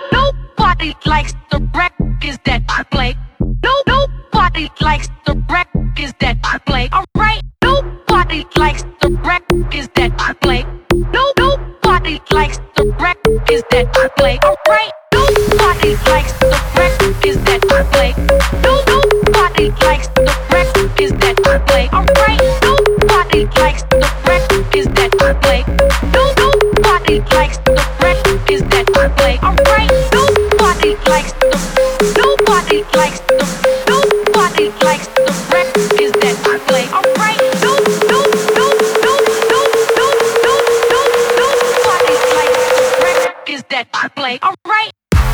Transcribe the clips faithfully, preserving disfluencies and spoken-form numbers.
Nobody likes the records that I play. No, nobody likes the records that I play. Alright, nobody likes the records that I play. No, nobody likes the records that I play. Alright, nobody likes the records that I play. No, nobody likes the records that I play. Alright, nobody likes the records that I play. No, nobody likes the records that I play. Alright, nobody likes the nobody likes the nobody likes the records that I play. Alright, no, no, no, no, no, no, no, no, nobody likes the records that I play. Alright.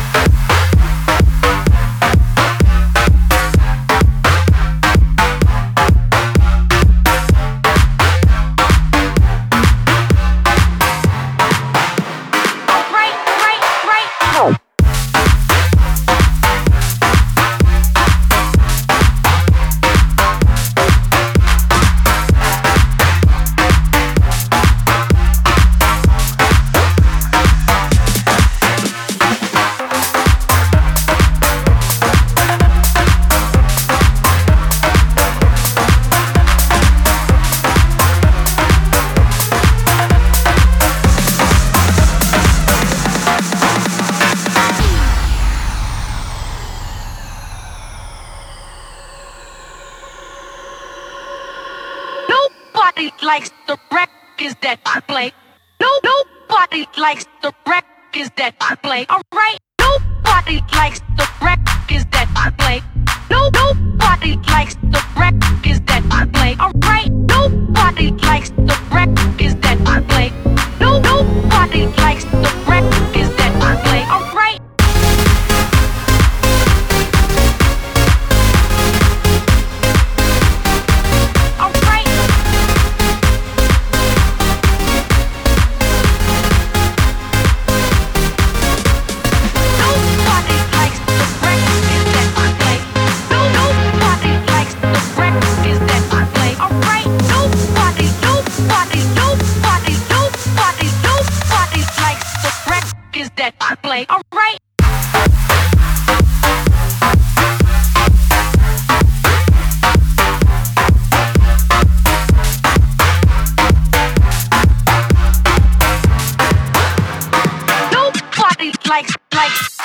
Nobody likes the records that I play. No, nobody likes the records that I play. Alright, nobody likes the records that I play. No, nobody likes the records that I play. Alright, nobody likes the records that I play. No, nobody likes the records that I play. Alright. That I play, alright. Nobody likes, likes.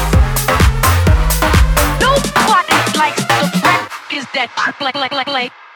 That I play, play, play, play.